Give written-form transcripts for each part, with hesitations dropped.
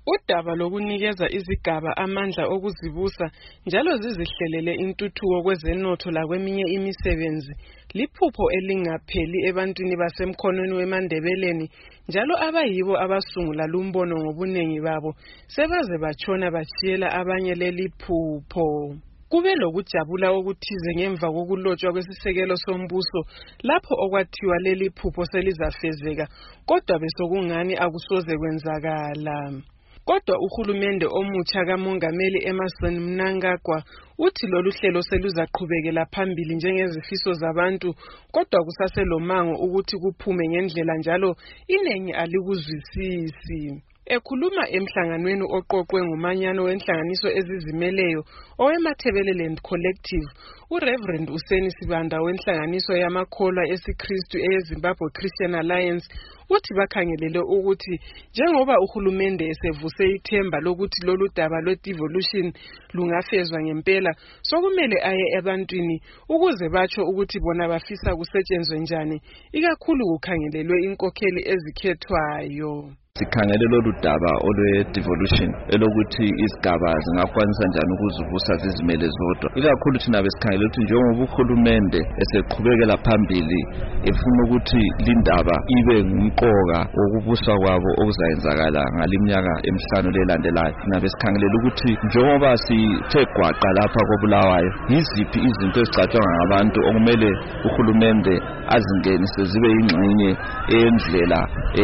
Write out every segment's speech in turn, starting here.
Udaba lokunikeza izigaba amandla okuzibusa njalo zizihlelele intuthuko kwezenotho lakweminye imisebenzi liphupho elingapheli ebantwini basemkhonweni weMandebeleni njalo abayibo abasungula lumbono ngobunengi babo sebaze batshona bachiyela abanye leli phupho. Kube lokujabula okuthize ngemva kokulotshwa kwesisekelo sombuso lapho okwathiwa leli phupho selizafezeka kodwa besokungani akusoze kwenzakala. Kodwa uhulumende omutsha kaMongameli Emmerson Mnangagwa uthi lolu hlelo seluzaqhubekela phambili njengezifiso zabantu kodwa kusaselomango ukuthi kuphume ngendlela njalo inengi alikuzwisisi. Ekhuluma emhlanganweni oqoqwe ngumanyano wenhlanganiso ezizimeleyo oweMathebeleland Collective, uReverend Useni Sibanda wenhlanganiso yamakholwa esiKristu eyeZimbabwe Christian Alliance uthi bakhangelele ukuthi njengoba uhulumende esevuse ithemba lokuthi lolu daba lwe-devolution lungafezwa ngempela sokumele aye ebantwini ukuze batsho ukuthi bona bafisa kusetshenzwe njani ikakhulu kukhangelelwe inkokheli ezikhethwayo. Sikhangele lolu daba olwe-devolution elokuthi izigaba zingakwanisa njani ukuzivusa zizimele zodwa. Ikakhulu thina besikhangele ukuthi njengoba uhulumende eseqhubekela phambili efuna ukuthi lindaba ibe ngumqoka wokubusa kwabo okuzayenzakala ngaliminyaka emihlanu lelandelayo. Thina besikhangelela ukuthi njengoba sithe gwaqa lapha koBulawayo yiziphi izinto ezicatshangwa ngabantu okumele uhulumende azingenise zibe yingxenye eyendlela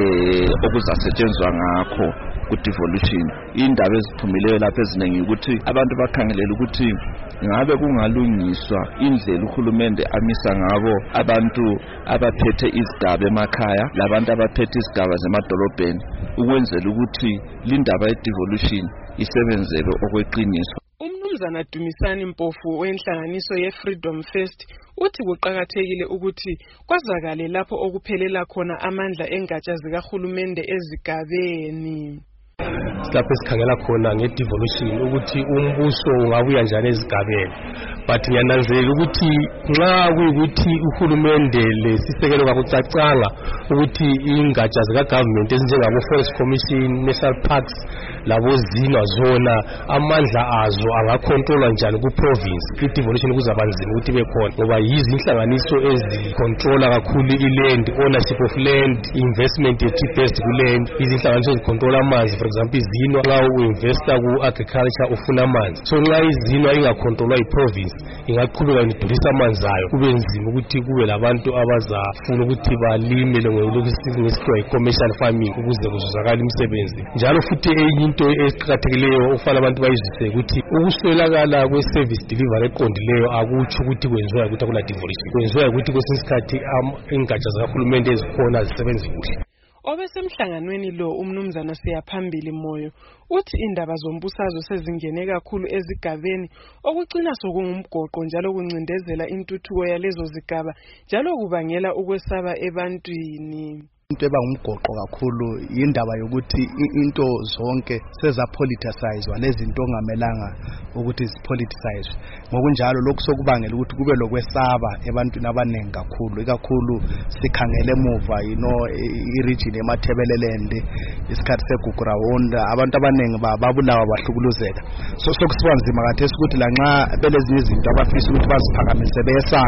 okuzasetshenzwa ngakho ku-devolution. Indaba eziphumileyo lapha eziningi ukuthi abantu bakhangelela ukuthi ngabe kungalungiswa indlela uhulumende amisa ngabo abantu abaphethe izigaba emakhaya labantu abaphethe izigaba zemadolobheni ukwenzela ukuthi lindaba ye-devolution isebenzele okweqiniso. Umnumzana Dumisani Mpofu wenhlanganiso ye-Freedom Fest uthi kuqakathekile ukuthi kwazakale lapho okuphelela khona amandla engatsha zikahulumende ezigabeni. Lapho esikhangela khona nge-devolution ukuthi umbuso ungabuya njani ezigabeni, but ngiyananzelela ukuthi nxa kuyikuthi uhulumende lesisekelo kakucacanga ukuthi ingatsha zika-government ezinjengabo-Forest Commission, National Parks labo zina zona amandla azo angakhontrolwa njani ku-province. I-devolution kuzaba nzima ukuthi ibe khona ngoba yizi inhlanganiso ezicontrola kakhulu i-land, ownership of land, investment ye-based ku-land, izinhlanganiso ezicontrola amanzi. For example, izinwa nxa u-investa ku-agriculture ufuna amanzi, so nxa izinwa ingakhontrolwa yi-province ingaqhubeka idulisa amanzi ayo kube nzima ukuthi kube labantu abazafuna ukuthi balimele ngesikhiwa yi-commercial farming ukuze kuzuzakala imisebenzi. Njalo futhi enye into eqakathekileyo ufana abantu bayizwisise ukuthi ukuswelakala kwe-service delivery eqondileyo akutsho ukuthi kwenziwa ukuthi akula devolution, kwenziwa ukuthi kwesinye isikhathi ingatsha zikahulumende ezikhona zisebenze kuhle. Obesemhlanganweni lo umnumzana Siyaphambili Moyo uthi indaba zombusazwe sezingene kakhulu ezigabeni okucina sokungumgoqo njalo kuncindezela intuthuko yalezo zigaba njalo kubangela ukwesaba ebantwini. Into ebangumgoqo kakhulu indaba yokuthi into zonke sezapoliticizwa lezinto ongamelanga ukuthi zipoliticizwe. Ngokunjalo lokho sokubangela ukuthi kube lokwesaba ebantwini abanengi kakhulu, ikakhulu sikhangele emuva i-region yeMathebeleland isikhathi segugurawonda abantu abanengi babulawa bahlukuluzeka. So sokusiba nzima kathesi ukuthi lanxa belezinye izinto abafisa ukuthi baziphakamise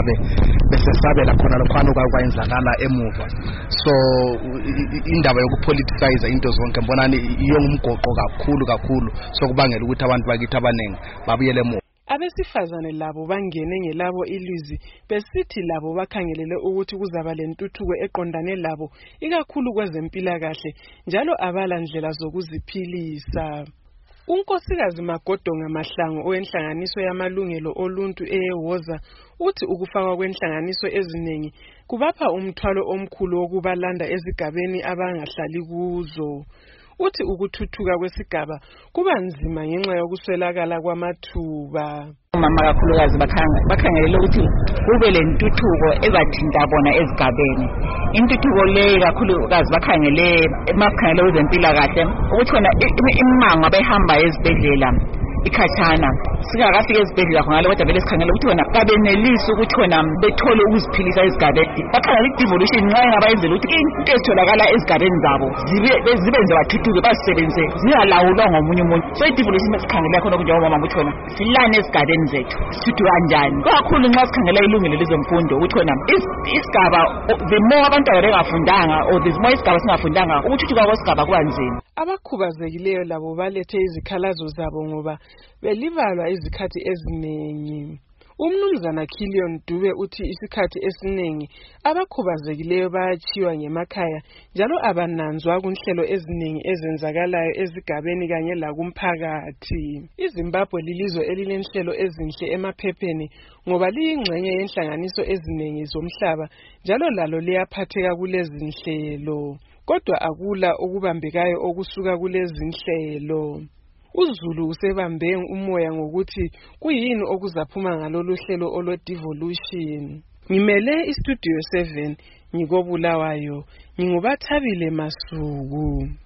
besesabela khona lokhwana okwayenzakala emuva. So indaba yokupoliticize into zonke mbonani iyo ngumgoqo kakhulu sokubangela ukuthi abantu bakithi abanengi babuyele emuva. Abesifazane labo bangene ngelabo ilizwi besithi labo bakhangelele ukuthi kuzaba lentuthuko eqondane labo ikakhulu kwezempilakahle njalo abala ndlela zokuziphilisa. Unkosikazi Magodonga Mahlangu owenhlanganiso yamalungelo oluntu eyeWoza uthi ukufakwa kwenhlanganiso eziningi kubapha umthwalo omkhulu wokubalanda ezigabeni abangahlali kuzo. Uthi ukuthuthuka kwesigaba kuba nzima ngenxa yokuswelakala kwamathuba. Mama kakhulukazi bakhangelele ukuthi kube lentuthuko ebathinta bona ezigabeni. Intuthuko le kakhulukazi bakhangelele kwezempilakahle ukuthi khona imango abehamba ezibhedlela ikhathana singakafika ezibhedlela khona kodwa vele sikhangela ukuthi wona kabenelisi ukuthi wona bethole ukuziphilisa ezigabeni bakhangela i-devolution nxa ingabayenzela ukuthi into ezitholakala ezigabeni zabo zibenze bathuthuke bazisebenze zingalawulwa ngomunye umuntu. So i-devolution esikhangela khona njengoba ukuthi wona silane ezigabeni zethu sithu kanjani kakhulu nxa sikhangela ilungelo lezemfundo ukuthi wona isigaba the more abantwana bengafundanga or the more isigaba singafundanga ukuthuthuka kwesigaba kubanzima. Abakhubazekileyo labo balethe izikhalazo zabo ngoba belibalwa izikhathi eziningi. Umnumzana Killion Dube uthi isikhathi esiningi abakhubazekileyo bayachiwa ngemakhaya njalo abananzwa kunhlelo eziningi ezenzakalayo ezigabeni kanye lakumphakathi. iZimbabwe lilizwe elilenhlelo ezinhle emaphepheni ngoba liyingxenye yenhlanganiso eziningi zomhlaba njalo lalo liyaphatheka kulezi nhlelo. Kodwa akula okubambekayo okusuka kulezi nhlelo. uZulu usebambe umoya ngokuthi kuyini okuzaphuma ngalolu hlelo olo devolution. Ngimele iStudio 7 ngikobulawayo, ngingubathabile Masuku.